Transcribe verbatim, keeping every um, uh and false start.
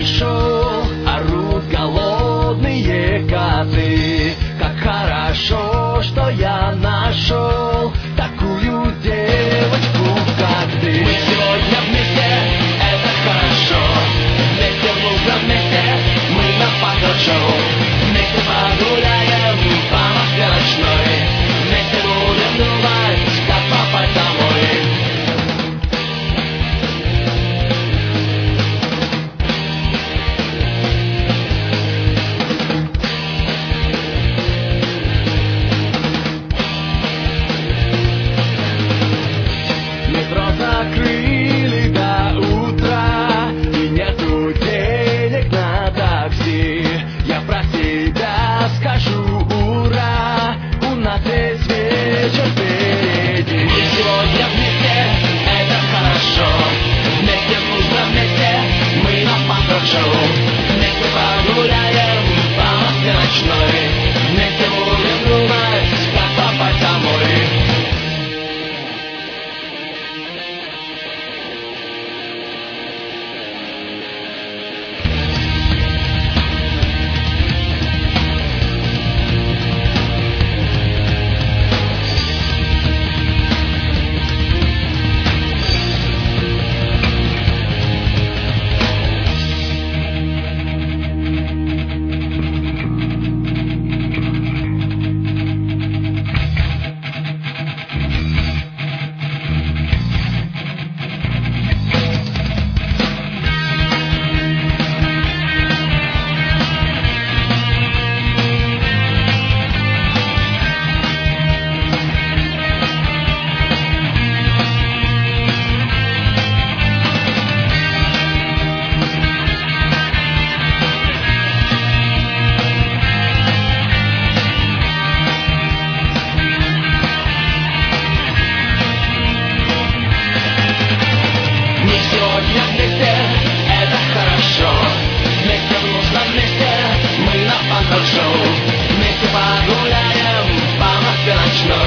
пришел, орут голодные коты. Как хорошо, что я нашел такую девочку, как ты. Мы сегодня вместе, это хорошо. Вместе в лучшем месте, мы на панк-шоу. Вместе погуляем по Москве ночной. Вместе будем думать, как попасть домой. Метро закрыли до утра, и нету денег на такси. Я про тебя скажу ура, у нас весь вечер впереди. Мы сегодня вместе, это хорошо. Вместе в нужном месте, мы на панк-шоу. Вместе погуляем по Москве ночной. Вместе будем думать, как попасть домой. Сегодня вместе, это хорошо. Вместе в нужном месте, мы на панк-шоу. Вместе погуляем по Москве ночной.